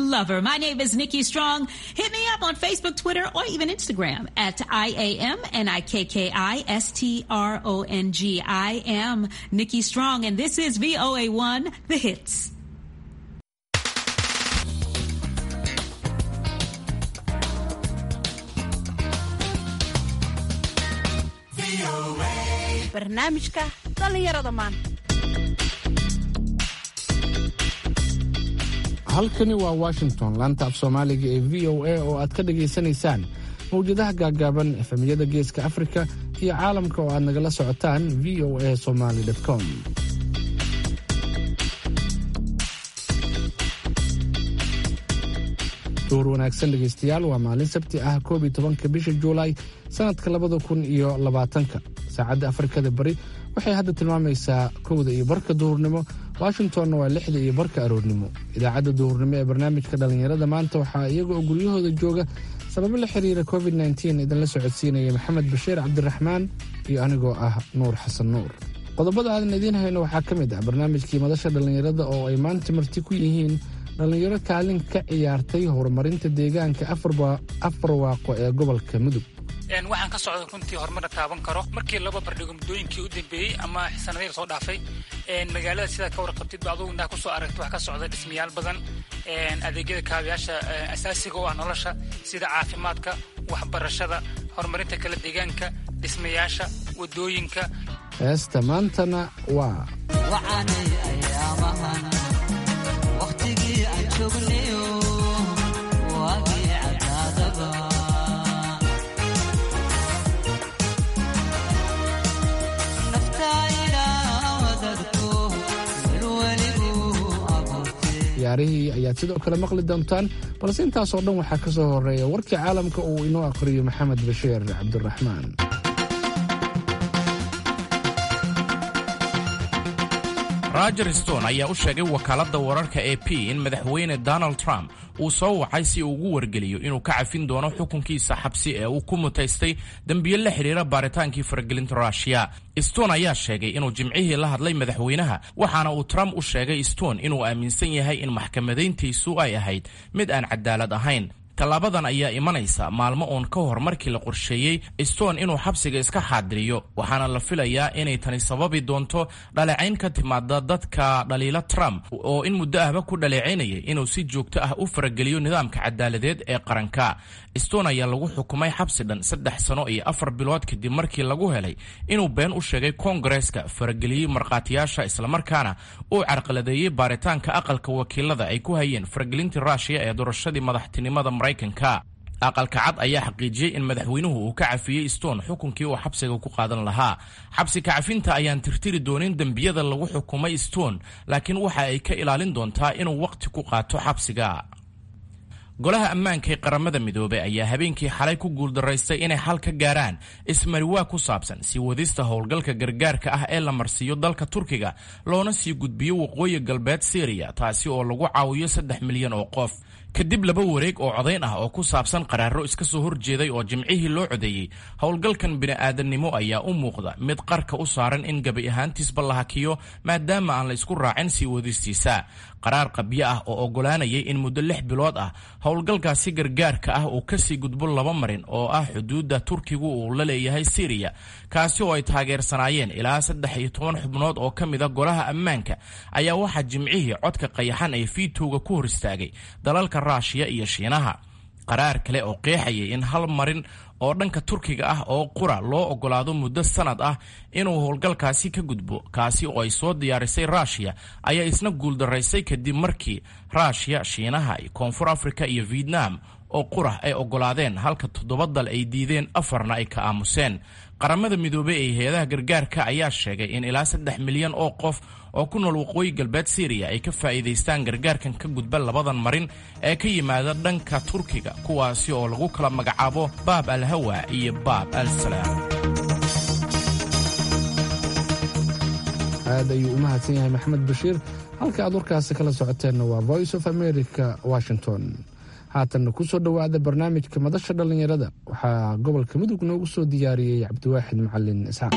lover. My name is Nikki Strong. Hit me up on Facebook, Twitter, or even Instagram at IAMNIKKISTRONG. I am Nikki Strong, and this is VOA1, The Hits. barnaamijka dhallinyarada maanta. halkani waa Washington, laanta af Soomaaliga ee VOA oo aad ka dhageysanaysaan mawjadaha gaagaaban efemiyada Geeska Afrika iyo caalamka oo aad nagala socotaan voasomali.com. duur wanaagsan dhegaystayaal, waa maalin sabti ah 11 bisha Juulaay sanadka 2020. saacadda Afrikada Bari waxay hadda tilmaamaysaa 1:00 duhurnimo, Washingtonna waa 6:00 aroornimo. idaacadda duhurnimo ee barnaamijka dhallinyarada maanta waxaa iyaga oo guryahooda jooga sababo la xiriira COVID-19 idinla socodsiinaya Maxamed Bashiir Cabdiraxmaan iyo anigoo ah Nuur Xasan Nuur. qodobada aadan idiin hayno waxaa ka mid ah barnaamijkii madasha dhallinyarada oo ay maanta marti ku yihiin dhallinyaro kaalin ka ciyaartay horumarinta deegaanka afar waaqo ee gobolka Mudug. waxaan ka socday runtii horumarna taaban karo markii laba bardhigo muddooyinkii u dambeeyey ama sanadihii soo dhaafay magaalada sidaa ka warqabtid ba adugu intaa kusoo aragtay wax ka socda dhismayaal badan, adeegyada kaabayaasha asaasiga oo ah nolosha sida caafimaadka, waxbarashada, horumarinta kala deegaanka, dhismayaasha, wadooyinka. heesta maantana waa waqtigii aan joognayo waagii cadaadaba ciyaarihii ayaad sidoo kale maqli doontaan, balse intaasoo dhan waxaa ka soo horeeya warkii caalamka uu inoo aqriyo Maxamed Bashiir Cabdiraxmaan. Roger Stone ayaa u sheegay wakaaladda wararka AP in madaxweyne Donald Trump uu soo wacay si uu ugu wargeliyo inuu ka cafin doono xukunkiisa xabsi ee uu ku mutaystay dambiyo la xiriira baaritaankii faragelinta Russia. Stone ayaa sheegay inuu jimcihii la hadlay madaxweynaha, waxaana uu Trump u sheegay Stone inuu aaminsan yahay in maxkamadayntiisu ay ahayd mid aan cadaalad ahayn. tallaabadan ayaa imanaysa maalmo uun ka hor markii la qorsheeyey Stone inuu xabsiga iska xaadiriyo, waxaana la filayaa inay tani sababi doonto dhaleecayn ka timaada dadka dhaliila Trump oo in muddo ahba ku dhaleecaynayay inuu si joogto ah u farageliyo nidaamka cadaaladeed ee qaranka. Stone ayaa lagu xukumay xabsi dhan 3 sano iyo 4 bilood kadib markii lagu helay inuu been u sheegay Koongareeska, farageliyey markhaatiyaasha, islamarkaana uu carqaladeeyey baaritaanka aqalka wakiilada ay ku hayeen faragelintii Russia ee doorashadii madaxtinimada Mareykanka. aqalka cad ayaa xaqiijiyey in madaxweynuhu uu ka cafiyey Stone xukunkii uu xabsiga ku qaadan lahaa. xabsi ka cafinta ayaan tirtiri doonin dembiyada lagu xukumay Stone, laakiin waxa ay ka ilaalin doontaa inuu waqti ku qaato xabsiga. golaha ammaanka ee qaramada midoobay ayaa habeenkii xalay ku guuldaraystay inay xal ka gaaraan ismariwaa ku saabsan sii wadista howlgalka gargaarka ah ee la marsiiyo dalka Turkiga loona sii gudbiyo waqooyi galbeed Syria, taasi oo lagu caawiyo 3 milyan oo qof. kadib 2 wareeg oo codayn ah oo ku saabsan qaraaro iska soo horjeeday oo jimcihii loo codeeyey, howlgalkan bini'aadanimo ayaa u muuqda mid qarka u saaran in gabi ahaantiisba la hakiyo maadaama aan la isku raacin sii wadistiisa. qaraar qabyo ah oo ogolaanayay in muddo 6 bilood ah howlgalkaasi gargaarka ah uu kasii gudbo 2 marin oo ah xuduudda Turkigu uu la leeyahay Syria, kaasi oo ay taageersanaayeen ilaa 13 xubnood oo ka mid ah golaha ammaanka, ayaa waxaa jimcihii codka qayaxan ay fiitowga ku hor istaagay dalalka Russia iyo Shiinaha. qaraar kale oo qeexayay in hal marin oo dhanka Turkiga ah oo qura loo ogolaado muddo sanad ah inuu howlgalkaasi ka gudbo, kaasi oo ay soo diyaarisay Russia, ayaa isna guuldaraysay kadib markii Russia, Shiinaha, Koonfur Afrika iyo Vietnam oo qura ay ogolaadeen halka 7 dal ay diideen, 4na ay ka aamuseen. qaramada midoobay ee hay'adaha gargaarka ayaa sheegay in ilaa 3 milyan oo qof oo ku nool waqooyi galbeed Syria ay ka faa'iideystaan gargaarkan ka gudba 2 marin ee ka yimaada dhanka Turkiga, kuwaasi oo lagu kala magacaabo Bab al-Hawa iyo Bab al-Salam. aad ayuu u mahadsan yahay Maxamed Bashiir. halka aad warkaasi kala socoteenna waa Voice of America, Washington. haatanna ku soo dhowaada barnaamijka madasha dhallinyarada. waxaa gobolka Mudug noogu soo diyaariyey Cabdiwaaxid Macalin Isxaaq.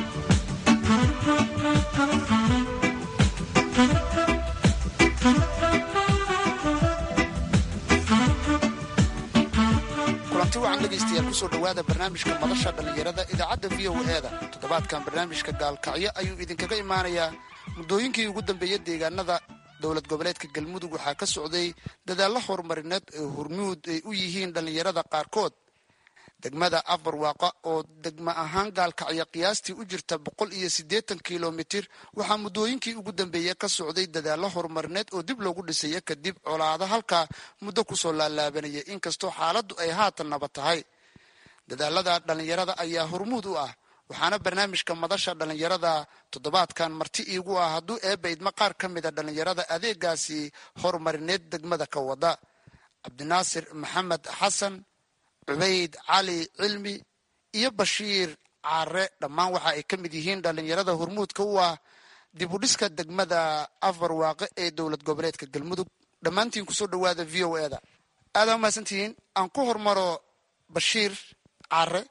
kulanti wacan dhegaystayaal kusoo dhowaada barnaamijka madasha dhallinyarada idaacadda v o e da toddobaadkan barnaamijka gaalkacyo ayuu idinkaga imaanayaa. muddooyinkii ugu dambeeya deegaanada dowlad goboleedka galmudug waxaa ka socday dadaallo horumarineed ee hormuud ay u yihiin dhallinyarada qaarkood. degmada afarwaaqa oo degma ahaan gaalkacyo qiyaastii u jirta 180 kilomitir waxaa muddooyinkii ugu dambeeya ka socday dadaallo horumarineed oo dib loogu dhisaya kadib colaado halkaa muddo kusoo laalaabanaya, inkastoo xaaladdu ay haatan naba tahay. dadaalada dhallinyarada ayaa hormuud u ah, waxaana barnaamijka madasha dhallinyarada toddobaadkan marti iigu ah hadduu eebbaydma qaar ka mida dhallinyarada adeegaasi horumarineed degmada ka wada. cabdinaasir maxamed xasan, cubayd cali cilmi iyo bashiir caare dhammaan waxa ay ka mid yihiin dhallinyarada hormuudka u ah dib u dhiska degmada afarwaaqe ee dowlad goboleedka galmudug. dhammaantiin kusoo dhowaada v o e da. aadaa umahadsantihiin. aan ku hormaro bashiir caare.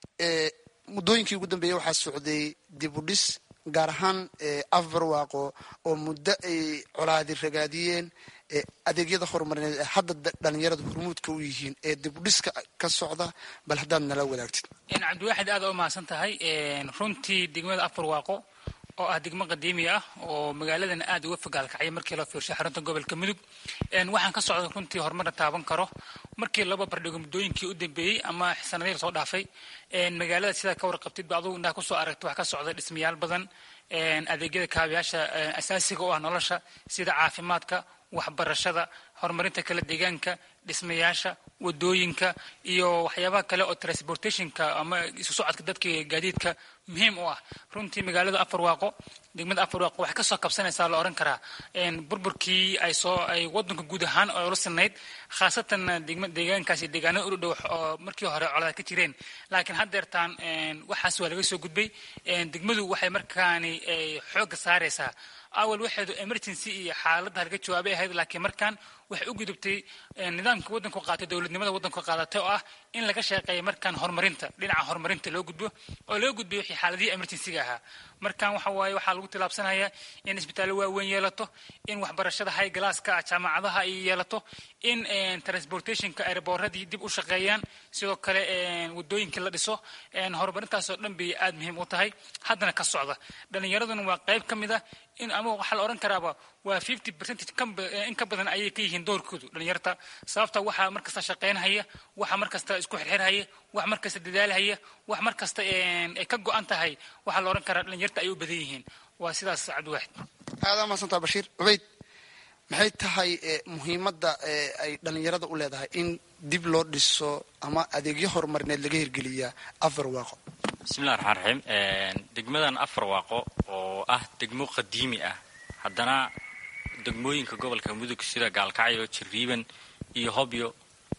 muddooyinkii ugu dambeeya waxaa socday dib u dhis gaar ahaan afarwaaqo oo muddo ay colaadi ragaadiyeen adeegyada horumarineed ee hadda dhallinyarada hormuudka u yihiin ee dib u dhiska ka socda, bal haddaad nala wadaagtid. cabdiwaaxid aad u mahadsan tahay. runtii degmada afarwaaqo oo ah degmo qadiimi ah oo magaaladan aad uga fogaalkacya markii loo fiirshay xarunta gobolka mudug. waxaan ka socda runtii horumarna taaban karo markii laba bardhigo muddooyinkii u dambeeyey ama sanadihii soo dhaafay. magaalada sidaa ka warqabtid ba adugu intaa kusoo aragta wax ka socda dhismayaal badan, adeegyada kaabayaasha asaasiga u ah nolosha sida caafimaadka, waxbarashada, horumarinta kala deegaanka, dhismayaasha, wadooyinka iyo waxyaabaha kale oo transportationka ama isu socodka dadka gaadiidka muhiim u ah. runtii magaalada afarwaaqo, degmada afarwaaqo waxay kasoo kabsanaysaa la oran karaa burburkii ay wadanka guud ahaan oo la sinayd, khaasatan deegaankaasi deegaanada u dhow oo markii hore colaad ka jireen. laakiin haddeertaan waxaas waa laga soo gudbay. degmadu waxay markaani xoogga saaraysaa awal waxeedu emergency iyo xaaladda laga jawaabay ahayd, laakiin markaan waxay u gudubtay nidaamka waddanku qaatay, dowladnimada waddanku qaadatay oo ah in laga shaqeeyo markaan horumarinta, dhinaca horumarinta loo gudbo oo loo gudbiyo wixii xaaladihii emergency-ga ahaa. markaan waxa waaye waxaa lagu tilaabsanayaa in isbitaallo waaweyn yeelato, in waxbarashada high glasska jaamacadaha ay yeelato, in transportationka airboorradii dib u shaqeeyaan, sidoo kale wadooyinkii la dhiso. horumarintaasoo dhan bay aad muhiim u tahay, haddana ka socda. dhallinyaraduna waa qayb ka mid ah in ama waxaa la oran karaaba waa 50% in ka badan ayay ka yihiin doorkoodu dhalinyarta. sababta waxaa markasta shaqeynhaya, waxa markasta isku xirxirhaya, wax markasta dadaalhaya, wax markasta ay ka go-an tahay, waxaa la oran karaa dhalinyarta ay u badan yihiin. waa sidaas cabdiwaaxid. aadaa mahadsantaa bashiir. cubayd, maxay tahay muhiimadda ay dhallinyarada u leedahay in dib loo dhiso ama adeegyo horumarineed laga hirgeliyaa afarwaaqo? bismillahi raxmaan raxiim. degmadan afarwaaqo oo ah degmo qadiimi ah, haddana degmooyinka gobolka mudug sida gaalkacyo, jiriiban iyo hobyo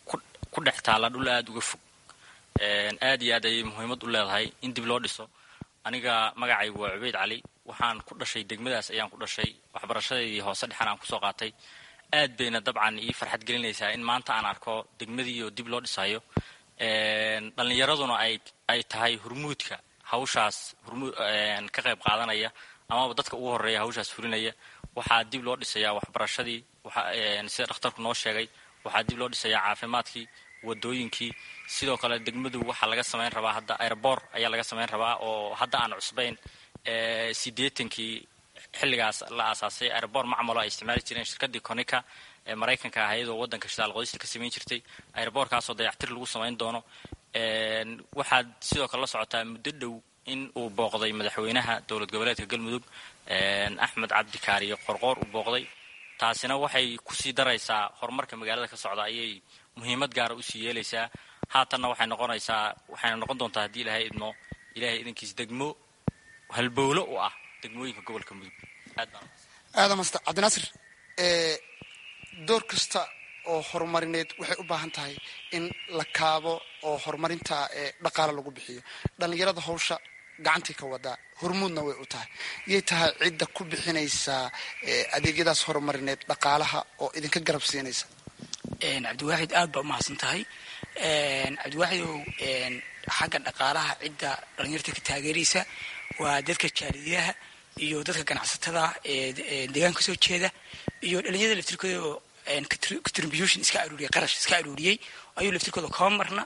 ku dhex taalla dhul aad uga fog. aad iyo aad ayay muhiimad u leedahay in dib loo dhiso. aniga magacaygu waa cubayd cali, waxaan ku dhashay degmadaas ayaan ku dhashay, waxbarashadeedii hoose dhexan aan kusoo qaatay. aad bayna dabcan ii farxad gelinaysaa in maanta aan arko degmadii oo dib loo dhisayo. dhallinyaraduna ay tahay hormuudka hawshaas ka qayb qaadanaya amaba dadka ugu horeeya hawshaas fulinaya. waxaa dib loo dhisayaa waxbarashadii, sida dhakhtarku noo sheegay, waxaa dib loo dhisayaa caafimaadkii, wadooyinkii. sidoo kale degmadu waxaa laga samayn rabaa hadda airboor ayaa laga samayn rabaa oo hadda aan cusbayn. 80kii xilligaas la aasaasay airboor macmalo ay isticmaali jireen shirkadii Konica ee Mareykanka ahayd oo wadanka shidaal qodista ka samayn jirtay. airboorkaasoo dayactir lagu samayn doono. waxaad sidoo kale la socotaa muddo dhow in uu booqday madaxweynaha dowlad goboleedka galmudug axmed cabdi kaariyo qorqoor uu booqday. taasina waxay kusii daraysaa horumarka magaalada ka socda, ayay muhiimad gaara usii yeelaysaa. haatanna waxayna noqon doontaa haddii ilaahay idmo, ilaahay idinkiis degmo halbowlo u ah degmooyinka gobolka mudug. aada masta cabdinaasir, door kasta oo horumarineed waxay u baahan tahay in la kaabo oo horumarinta dhaqaale lagu bixiyo. dhallinyarada hawsha gacantii ka wadaa hormuudna way u tahay. yay tahay cidda ku bixinaysaa adeegyadaas horumarineed dhaqaalaha oo idinka garab siinaysa? cabdiwaaxid aad baa umahadsan tahay. cabdiwaaxidow, xagga dhaqaalaha cidda dhallinyarta ka taageeraysa waa dadka jaalidiyaha iyo dadka ganacsatada ee deegaanka kasoo jeeda iyo dhalinyarada laftirkooda oo contribution iska aruuriyay, qarash iska aruuriyey ayuu laftirkooda kaba marna.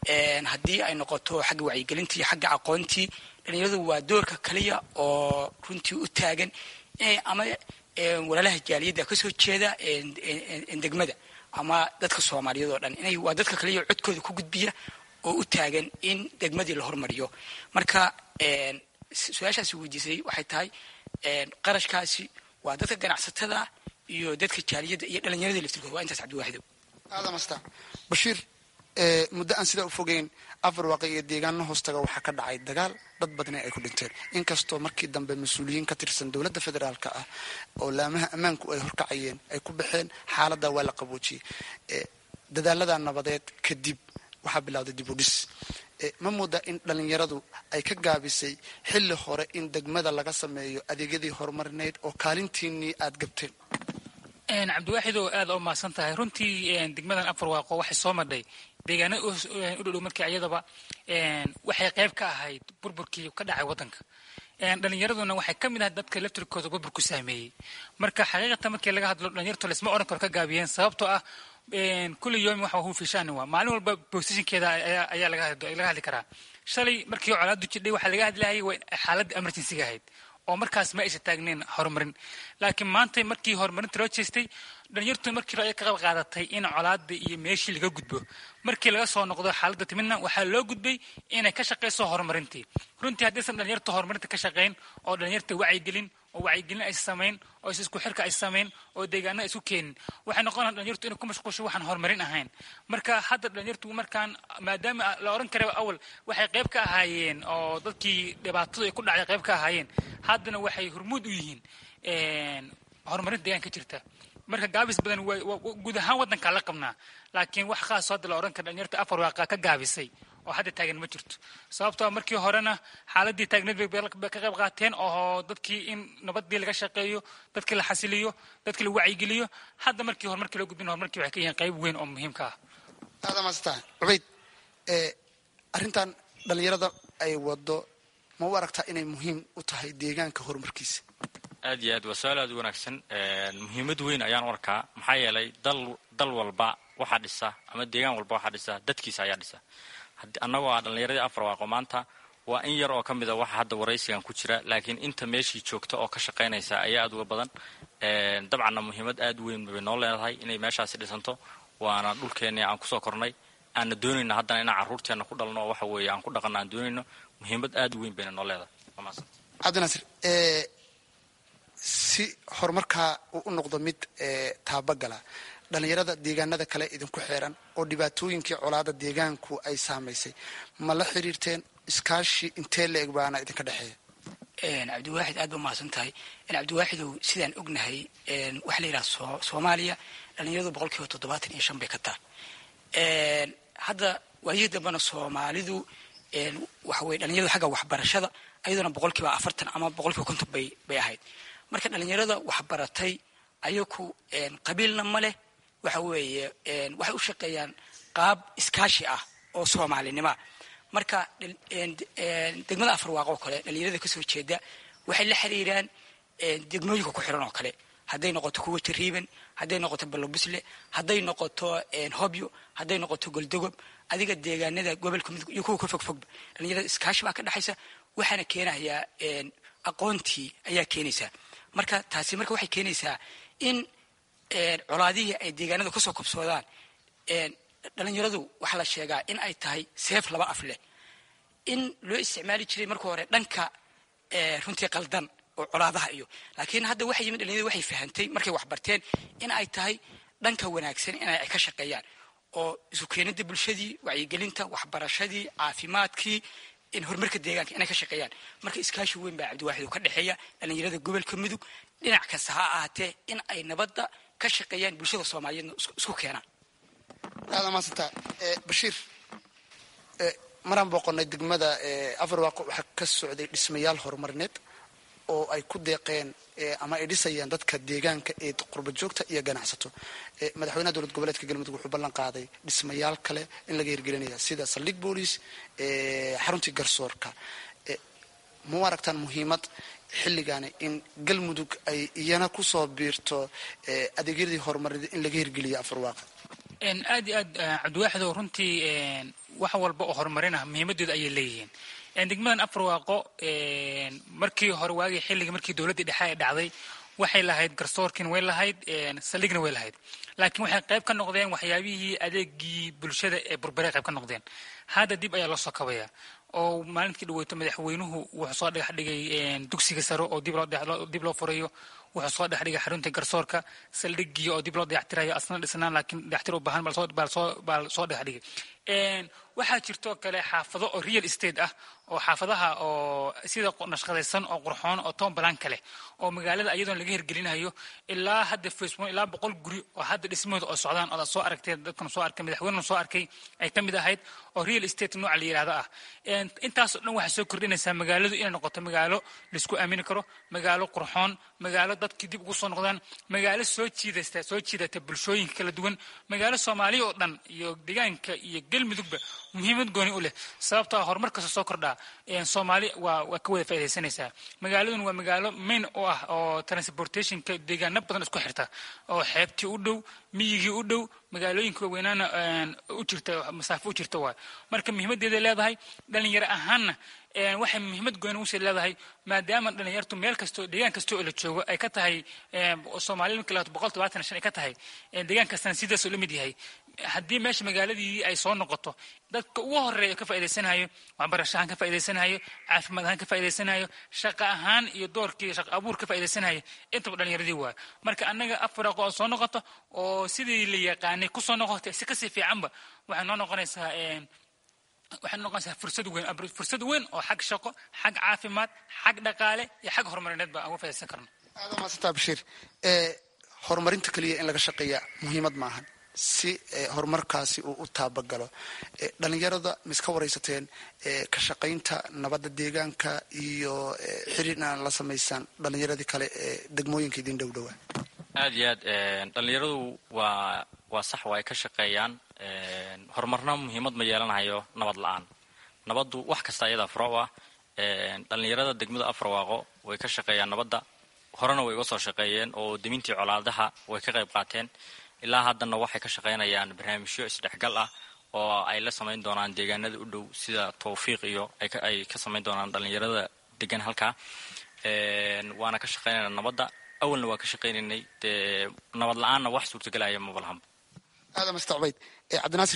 haddii ay noqoto xagga wacyigelintii iyo xagga aqoontii dhalinyaradu waa doorka kaliya oo runtii u taagan inay ama walaalaha jaaliyadda kasoo jeeda degmada ama dadka soomaaliyeed oo dhan inay waa dadka kaliya codkooda ku gudbiya oo u taagan in degmadii la hormariyo marka su-aashaasi weydiisay waxay tahay qarashkaasi waa dadka ganacsatada iyo dadka jaaliyadda iyo dhalinyarada laftirkooda waa intaas cabdiwaaxidow aadamasta bashiir muddo aan sidaa u fogeyn afar waaqi iyo deegaano hoostaga waxaa ka dhacay dagaal dad badna ay ku dhinteen inkastoo markii dambe mas-uuliyiin ka tirsan dowladda federaalka ah oo laamaha ammaanku ay horkacayeen ay ku baxeen xaaladda waa la qaboojiyey dadaalada nabadeed kadib waxaa bilowday dib u dhis ma mooda in dhalinyaradu ay ka gaabisay xilli hore in degmada laga sameeyo adeegyadii horumarineyd oo kaalintiinii aad gabteen cabdiwaaxidow aad u mahadsan tahay runtii degmadan afar waaqo waxay soo madhay deegaana u dhow markii ayadaba waxay qayb ka ahayd burburkii ka dhacay waddanka dhalinyaraduna waxay ka mid ahayd dadka laftirkooda burburku saameeyey marka xaqiiqatan markii laga hadlo dhalinyarto laisma oran karo ka gaabiyeen sababtoo ah kulli yoomi waxa hu fiishaani waa maalin walba positionkeeda ayaa laga hadli karaa shalay markii colaadu jidhay waxaa laga hadlayay xaaladda emergencyga ahayd oo markaas ma aysan taagneen horumarin laakiin maanta markii horumarinta loo jeestay dhalinyartu markii ay ka qayb qaadatay in colaada iyo meeshii laga gudbo markii laga soo noqdo xaaladda timidna waxaa loo gudbay inay ka shaqayso horumarintii runtii haddaysan dhalinyarta horumarinta ka shaqayn oo dhalinyarta wacyigelin ay samayn oo isku xirka ay samayn oo deegaanada isku keenin waxay noqonayaan dhalinyartu inay ku mashquulsho waxaan horumarin ahayn marka hadda dhalinyartu markaan maadaama la oran karaba awal waxay qayb ka ahaayeen oo dadkii dhibaatadu ay ku dhacday qayb ka ahaayeen haddana waxay hormuud u yihiin horumarinta deegaanka jirta marka gaabis badan guud ahaan waddanka la qabnaa laakiin wax khaas hadda la oran kara dhalinyarta afar waaqa ka gaabisay oo hadda taagan ma jirto sababtoo markii horena xaaladii taagneed bay ka qayb qaateen oo dadkii in nabadii laga shaqeeyo dadkii la xasiliyo dadkii la wacyigeliyo hadda markii horumarkii loo gudbin horumarkii waxay ka yihiin qayb weyn oo muhiimka ah aadamasta cubayd arrintan dhalinyarada ay wado ma u aragtaa inay muhiim u tahay deegaanka horumarkiisa aad iyo aad waa su-aal aad u wanaagsan muhiimad weyn ayaan u arkaa maxaa yeelay dal walba waxaa dhisa ama deegaan walba waxaa dhisa dadkiisa ayaa dhisa annagoo ah dhallinyaradii afar waaqo maanta waa in yar oo ka mida waxa hadda waraysigan ku jira laakiin inta meeshii joogta oo ka shaqaynaysa ayaa aad uga badan dabcanna muhiimad aad weyn bay noo leedahay inay meeshaasi dhisanto waana dhulkeenii aan kusoo kornay aanna doonayno haddana inaan carruurteenna ku dhalno oo waxa weeye aan ku dhaqanno aan doonayno muhiimad aad u weyn bayna noo leedahay cabdinaasir si horumarkaa uu u noqdo mid taabagala dhalinyarada deegaanada kale idinku xeeran oo dhibaatooyinkii colaada deegaanku ay saamaysay ma la xiriirteen iskaashi intee la eg baana idinka dhexeeya cabdiwaaxid aad ba mahadsan tahay cabdiwaaxidow sidaan ognahay waxaa la yidhaha soomaaliya dhalinyaradu 75% bay ka tahay hadda waayihii dambena soomaalidu waxa weye dhalinyaradu xagga waxbarashada ayadoona 40% ama 50% bay ahayd marka dhalinyarada waxbaratay ayaku qabiilna ma leh waxa weeye waxay u shaqeeyaan qaab iskaashi ah oo soomaalinima marka degmada afar waaqo kale dhalinyarada kasoo jeeda waxay la xiriiraan degmooyinka ku xiran oo kale hadday noqoto kuwa jariiban hadday noqoto balobusle hadday noqoto hobyo hadday noqoto goldogob adiga deegaanada gobolka mudug iyo kuwa ka fogfogba dhalinyarada iskaashi baa ka dhexaysa waxaana keenayaa aqoontii ayaa keenaysaa marka taasi marka waxay keenaysaa in colaadihii ay deegaanada kasoo kobsoodaan dhalinyaradu waxaa la sheegaa in ay tahay seef laba af leh in loo isticmaali jiray marka hore dhanka runtii qaldan oo colaadaha iyo laakiin hadda waxay yimid dhalinyaradu waxay fahantay markay waxbarteen in ay tahay dhanka wanaagsan in ay ka shaqeeyaan oo isu keenida bulshadii wacyigelinta waxbarashadii caafimaadkii in horumarka deegaanka inay ka shaqeeyaan marka iskaashi weyn baa cabdiwaaxid oo ka dhexeeya dhalinyarada gobolka mudug dhinac kasta ha ahaatee in ay nabadda ka shaqeeyaan bulshada soomaaliyeedna isku keenaan aada maasanta bashiir maraan booqonnay degmada afar waaqo waxaa ka socday dhismayaal horumarineed oo ay ku deeqeen ama ay dhisayaan dadka deegaanka ee qurba joogta iyo ganacsato madaxweynaha dowlad goboleedka galmudug wuxuu ballan qaaday dhismayaal kale in laga hirgelinaya sida saldhig booliis xaruntii garsoorka ma u aragtaan muhiimad xilligaani in galmudug ay iyana kusoo biirto adeegyadii horumarineed in laga hirgeliyo afar waaqa aad iyo aad cabdiwaaxid oo runtii wax walba oo horumarin ah muhiimadooda ayay leeyihiin. degmadan Afrawaaqo markii hore waagii xilliga markii dawladda dhexe ay dhacday waxay lahayd garsoorkin way lahayd saldhigna way lahayd, laakiin waxay qayb ka noqdeen waxyaabihii adeegii bulshada ee burburay qayb ka noqdeen. hadda dib ayaa loo soo kabaya oo maalintii dhaweyto madaxweynuhu wuxuu soo dhagax dhigay dugsiga sare oo dib loo furayo, wuxuu soo dhagax dhigay xarunta garsoorka, saldhigii oo dib loo dayactirayo asna dhisnaan laakiin dayactir u baahan bal soo dhagax dhigay. waxaa jirto kale xaafado oo real estate ah oo xaafadaha oo sida nashqadaysan oo qurxoon oo toon balan kale oo magaalada iyadoon laga hirgelinayo ilaa hadda Facebook ilaa 100 guri oo hadda dhismooda oo socdaan oo soo aragtay dadkan soo arkay madaxweynuhu soo arkay ay kamid ahayd oo real estate nooc la yiraahdo ah. intaas oo dhan waxa soo kordhinaysa magaaladu inay noqoto magaalo la isku aamini karo, magaalo qurxoon, magaalo dadkii dib ugu soo noqdaan, magaalo soo jiidata bulshooyinka kala duwan, magaalo Soomaaliya oo dhan iyo deegaanka iyo galmudugba muhiimad gooni u leh sababtoo ah horumarka soo kordha Soomaali waa ka wada faa'iideysanaysaa. magaaladuna waa magaalo main oo ah oo transportationka deegaano badan isku xirta oo xeebtii u dhow, miyigii u dhow, magaalooyinka weynaana u jirta masaafo u jirta waa. marka muhiimadeeda leedahay dhalinyaro ahaanna waxay muhiimad gooni u leedahay maadaama dhalinyartu meel kasto deegaan kasto oo la joogo ay ka tahay Soomaaliland kala 125 ay ka tahay deegaan kastan sidaas oo la mid yahay. haddii meesha magaaladii ay soo noqoto dadka ugu horeeya ka faa'iideysanayo waxbarasho ahaan ka faa'iideysanayo caafimaad ahaan ka faa'iideysanayo shaqo ahaan iyo doorkii shaqo abuur ka faa'iideysanayo intaba dhalinyaradii waa. marka annaga Afrawaaqo oo soo noqoto oo sidii la yaqaanay ku soo noqotay si ka sii fiicanba waxay noo noqonaysaa fursad weyn oo xag shaqo, xag caafimaad, xag dhaqaale iyo xag horumarineed ba aan uga faa'iideysan karno. aad ma santa Bashiir horumarinta kaliya in laga shaqeeya muhiimad ma ahan si horumarkaasi uu u taabagalo. dhalinyarada miska waraysateen ka shaqaynta nabadda deegaanka iyo xiriirna la sameeysan dhalinyaradii kale ee degmooyinka idin dhowdhowa. aad iyo aad dhalinyaradu waa sax way ka shaqeeyaan. horumarna muhiimad ma yeelanayo nabad la'aan. nabaddu wax kasta iyada furo ah. dhalinyarada degmada Afrawaaqo way ka shaqeeyaan nabadda, horena way uga soo shaqeeyeen oo dimintii colaadaha way ka qayb qaateen. ilaa haddana waxay ka shaqeynayaan barnaamijyo isdhexgal ah oo ay la samayn doonaan deegaanada u dhow sida Tawfiiq iyo ay ka samayn doonaan dhalinyarada degan halka. waana ka shaqeynayna nabadda, awalna waa ka shaqeynaynay nabad la'aanna wax suurtagelaya ma balham. هذا مستعبيد عبد الناصر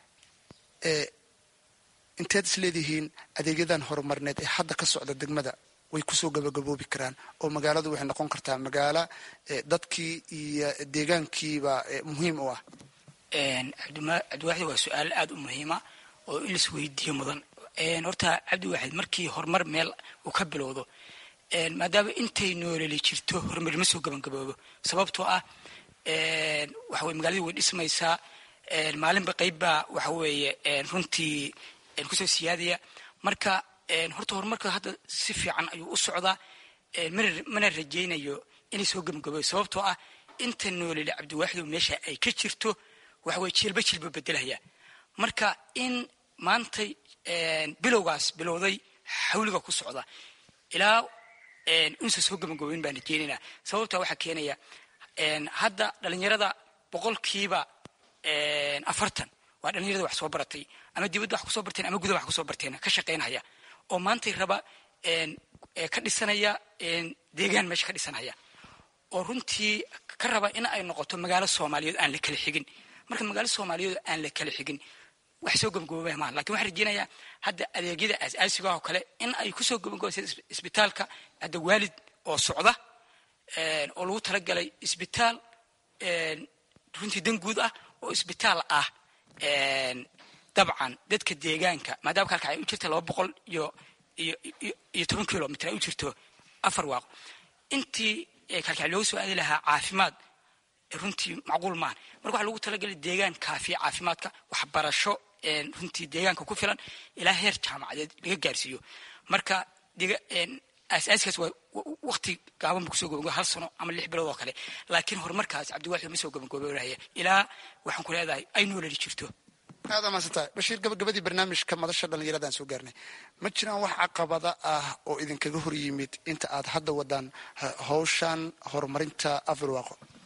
inteed isleedihiin adeegyadan horumarneed ee hadda ka socda degmada way ku soo gabagaboobi karaan oo magaaladu waxay noqon kartaa magaalo dadkii iyo deegaankiiba muhiim u ah. cabdiwaaxid waa su'aal aad u muhiima oo in la isweydiiyo mudan. horta cabdiwaaxid markii horumar meel uu ka bilowdo maadaama intay noolali jirto horumar ma soo gabagaboobo sababtoo ah waxa way magaaladu way dhismaysaa maalinba qaybbaa waxa weeye runtii kusoo siyaadaya. marka horta horumarka hadda si fiican ayuu u socdaa mana rajaynayo inay soo gabagaboobo sababtoo ah inta noolali cabdiwaaxid meesha ay ka jirto waxa way jilba bedelaya. marka in maanta bilowgaas bilowday xawliga ku socda ilaa insa soo gabagaboobin baan rajaynaynaa sababtaa waxaa keenaya hadda dhalinyarada 40% waa dhalinyarada wax soo baratay ama dibadda wax ku soo barteen ama gudaha wax ku soo barteen ka shaqeynaya oo maanta raba ka dhisanaya deegaan meesha ka dhisanaya oo runtii ka raba in ay noqoto magaalo Soomaaliyeed aan la kala xigin. marka magaalo Soomaaliyeed aan la kala xigin wax soo gabagaboobay ma laakiin waxaan rajaynayaa hadda adeegyada aasaasiga oo kale in ay ku soo gabagaboobay isbitaalka hadda waalid oo socda oo lagu talagalay isbitaal runtii dan guud ah oo isbitaal ah dabcan dadka deegaanka maadaama halka ay u jirto 210 kilomitir ay u jirto Afrawaaqo intii halka loo soo aadi lahaa caafimaad runtii macquul ma marka waxa lagu talagalay deegaan kaafi caafimaadka waxbarasho runtii deegaanka ku filan ilaa heer jaamacadeed laga gaarsiiyo. marka aasaaskaas waa waqti gaaban ku soo gabagabo 1 sano ama 6 bilood oo kale laakiin horumarkaas cabdiwaaxid ma soo gabagaboobaya ilaa waxaan ku leedahay ay noolali jirto. هذا ما ستا بشير gabagabadii barnaamijka madasha dhalinyaradan soo gaarnay ma jiraan wax caqabada ah oo idin kaga hor yimid inta aad hadda wadaan hawshan horumarinta Afrawaaqo.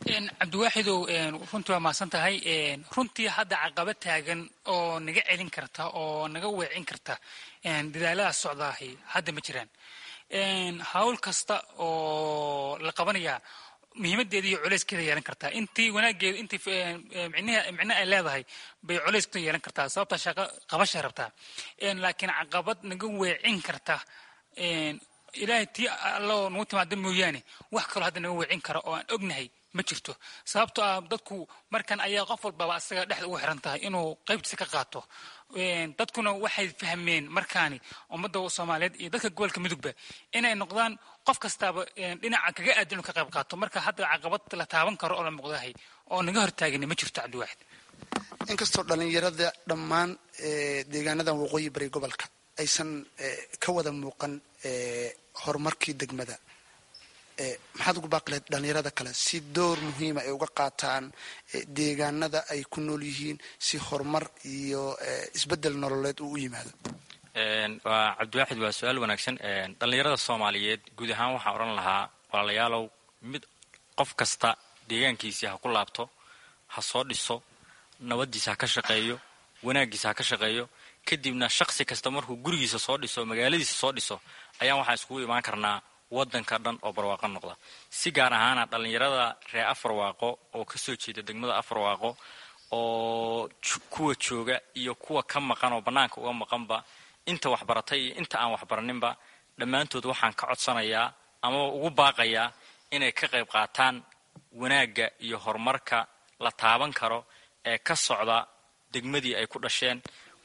cabdiwaaxidow runtii waa mahadsan tahay runtii hadda caqaba taagan oo naga celin karta oo naga weecin karta dadaalada socdaahi hadda ma jiraan hawl kasta oo la qabanaya muhiimadeeda iyo culeyskeeda yeelan kartaa intii wanaageeda intii micna ay leedahay bay culeyskeeda yeelan kartaa sababta shaqo qabasha rabtaa laakiin caqabad naga weecin karta ilaahay tii alloo nagu timaada mooyaane wax kaloo hadda naga weecin kara oo aan ognahay ma jirto sababtoo ah dadku markan ayaa qof walbaba asaga dhexda ugu xiran tahay inuu qaybtiisa ka qaato dadkuna waxay fahmeen markaani ummadda soomaaliyeed iyo dadka gobolka mudugba inay noqdaan qof kastaaba dhinaca kaga aadan inuu ka qayb qaato marka hadda caqabad la taaban karo oo la muuqdahay oo naga hortaagani ma jirto cabdiwaaxid inkastoo dhalinyarada dhammaan deegaanadan waqooyi bari gobolka aysan ka wada muuqan horumarkii degmada maxaad ugu baaqi lahayd dhalinyarada kale si door muhiima ay uga qaataan deegaanada ay ku nool yihiin si horumar iyo isbedel nololeed uu u yimaado waa cabdiwaaxid waa su-aal wanaagsan dhalinyarada soomaaliyeed guud ahaan waxaan odhan lahaa walaalayaalow mid qof kasta deegaankiisii ha ku laabto ha soo dhiso nabadiisa ha ka shaqeeyo wanaagiisa ha ka shaqeeyo kadibna shaqsi kasta markuu gurigiisa soo dhiso magaaladiisa soo dhiso ayaan waxaan iskugu imaan karnaa wadanka dhan oo barwaaqo noqda si gaar ahaana dhalinyarada reer Afarwaaqo oo ka soo jeeda degmada Afarwaaqo oo kuwa jooga iyo kuwa ka maqan oo banaanka uga maqanba inta wax baratay iyo inta aan wax baraninba dhammaantood waxaan ka codsanayaa ama ugu baaqayaa inay ka qayb qaataan wanaaga iyo horumarka la taaban karo ee ka socda degmadii ay ku dhasheen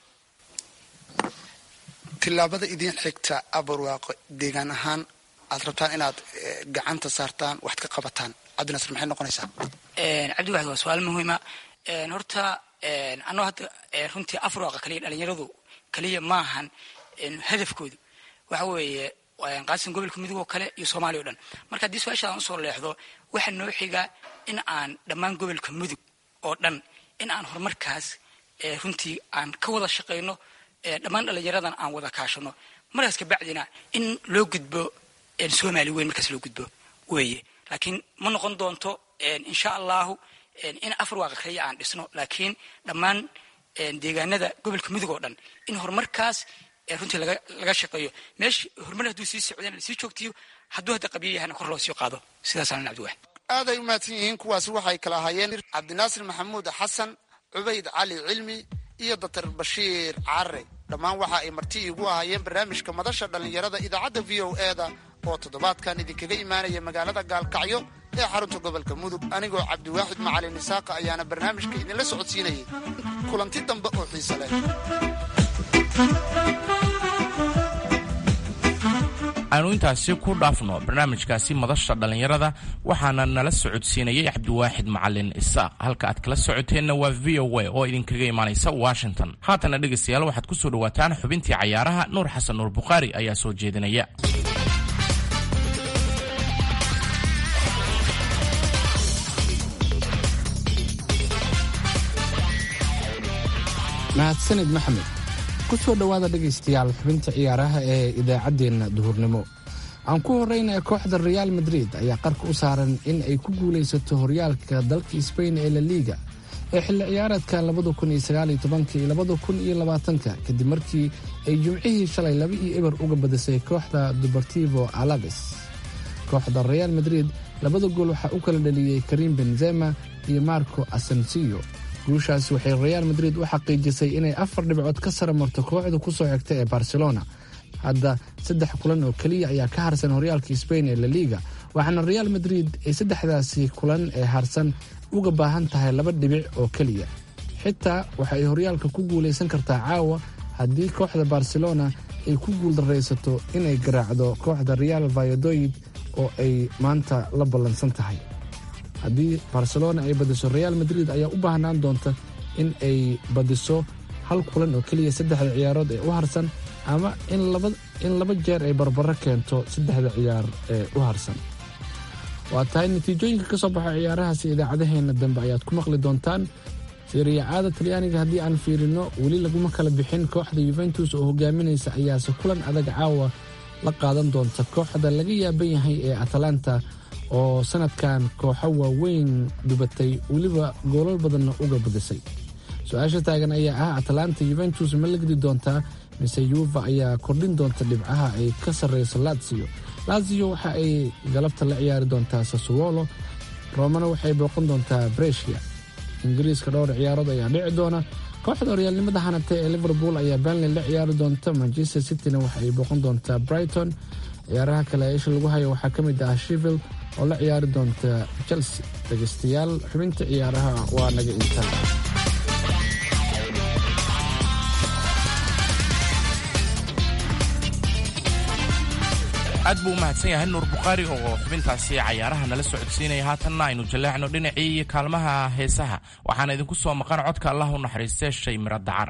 tilaabada idin xigta Afarwaaqo deegaan ahaan aad rabtaan inaad gacanta saartaan wax ka qabataan cabdinasir maxay noqonaysaa cabdiwaaxid waa su'aal muhiima horta anoo hadda runtii Afarwaaqo kaliya dhalinyaradu kaliya maahan hadafkoodu waxa weeye qaasin gobolka mudug oo kale iyo Soomaaliya oo dhan marka hadii su'aashaan soo leexdo waxa noo xiga in aan dhammaan gobolka mudug oo dhan in aan horumarkaas runtii aan ka wada shaqeyno dhammaan dhalinyaradan aan wada kaashano markaas ka bacdina in loo gudbo Soomaali weyn markaas loo gudbo weeye laakiin ma noqon doonto insha Allah in Afarwaaqo kaliya aan dhisno laakiin dhammaan deegaanada gobolka mudug oo dhan in horumarkaas runtii laga shaqeeyo meeshii horumar hadduu sii socdeen sii joogtiyo hadduu hadda qabiyahan kor loo sii qaado sidaas aan cabdiwaaxid aaday u mahadsan yihiin kuwaasi waxay kala ahaayeen cabdinaasir maxamuud xasan cubayd cali cilmi iyo Dr. Bashiir Carre dhammaan waxa ay marti igu ahaayeen barnaamijka madasha dhalinyarada idaacadda VOA-da oo toddobaadkan idinkaga imaanaya magaalada Gaalkacyo ee xarunta gobolka Mudug anigoo Cabdiwaaxid Macalin Isaaq ayaana barnaamijka idinla socodsiinayay kulanti dambe oo xiiso leh aanu intaasi ku dhaafno barnaamijkaasi madasha dhalinyarada waxaana nala socodsiinayay Cabdiwaaxid Macalin Isaaq halka aad kala socoteenna waa VOA oo idinkaga imaanaysa Washington haatana dhageystayaal waxaad ku soo dhawaataan xubintii cayaaraha Nuur Xasan Nuur Buqaari ayaa soo jeedinaya mahadsanid maxamed ku soo dhawaada dhegaystayaal xubinta ciyaaraha ee idaacaddeenna duhurnimo aan ku horreynaya kooxda Real Madrid ayaa qarka u saaran in ay ku guulaysato horyaalka dalka Spain ee La Liga ee xilli ciyaareedka 2019-2020 kadib markii ay jumcihii shalay 2-0 uga badisay kooxda Deportivo Alaves kooxda Real Madrid labada gool waxa uu kala dhaliyay Karim Benzema iyo Marco Asensio guushaas waxay Real Madrid u xaqiijisay inay 4 dhibcood ka sare marto kooxda ku soo xigta ee Barcelona hadda 3 kulan oo kaliya ayaa ka harsan horyaalka Spain ee La Liga waxaana Real Madrid ay saddexdaasi kulan ee harsan uga baahan tahay 2 dhibic oo kaliya xitaa waxa ay horyaalka ku guuleysan kartaa caawa haddii kooxda Barcelona ay ku guuldareysato inay garaacdo kooxda Real Valladolid oo ay maanta la ballansan tahay haddii Barcelona ay badiso Real Madrid ayaa u baahnaan doonta in ay badiso 1 kulan oo kaliya 3 ciyaarood ee u harsan ama in laba jeer ay barbaro keento 3 ciyaar ee u harsan waa tahay natiijooyinka ka soo baxay ciyaarahaasi idaacadaheena dambe ayaad ku maqli doontaan Serie A Talyaaniga haddii aan fiirino weli laguma kala bixin kooxda Juventus oo hogaaminaysa ayaase kulan adag caawa la qaadan doonta kooxda laga yaaban yahay ee Atalanta oo sanadkan kooxo waaweyn dubatay weliba goolal badanna uga badisay. su-aasha taagan ayaa ah Atalanta Juventus ma la gedi doontaa mise Juve ayaa kordhin doonta dhibcaha ay ka sarreyso Lazio. Lazio waxa ay galabta la ciyaari doontaa Sassuolo, Romana waxay booqan doontaa Brescia. Ingiriiska dhowr ciyaarood ayaa dhici doona. kooxda horyaalnimada hanatay ee Liverpool ayaa Burnley la ciyaari doonta. Manchester City-na waxa ay booqan doontaa Brighton. ciyaaraha kale ee isha lagu hayo waxaa ka mid ah Sheffield oo la ciyaari doonta Chelsea. dhegeystayaal, xubinta ciyaaraha waa naga intaa. aad buu u mahadsan yahay Nuur Bukhaari oo xubintaasi cayaaraha nala socodsiinaya. haatanna aynu jaleecno dhinacii iyo kaalmaha heesaha. waxaana idinku soo maqan codka Allah u naxariistay Shay Miro Dacar.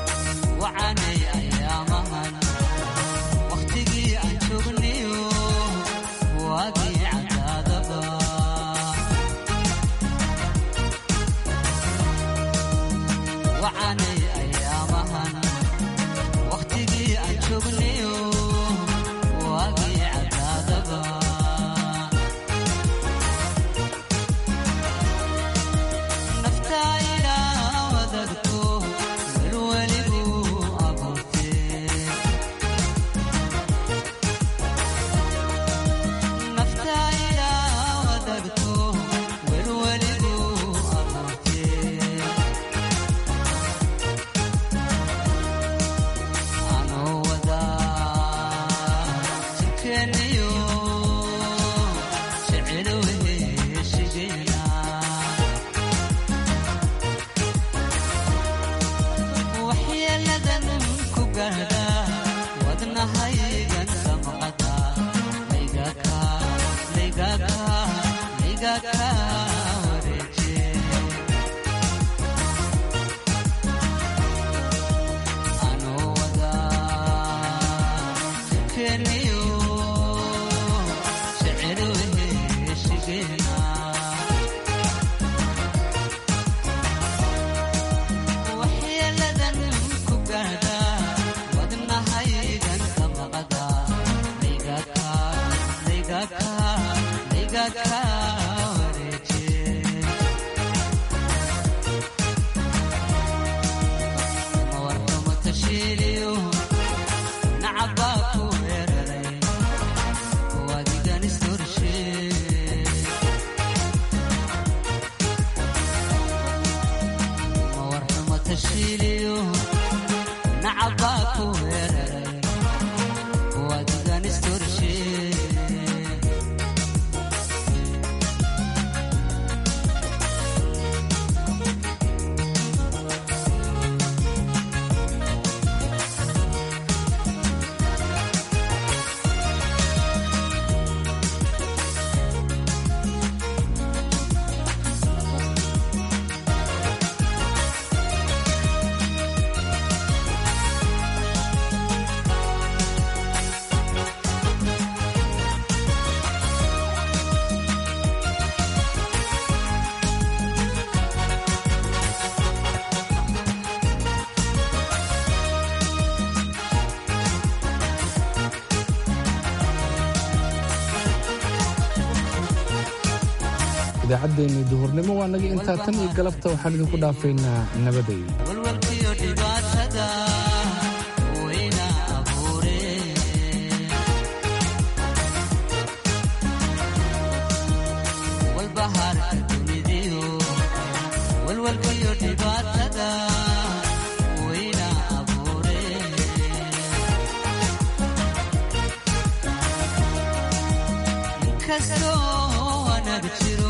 idaacaddeennii duhurnimo waa naga intaa. tan iyo galabta waxaan idinku dhaafaynaa nabaday. Kasto anad jiro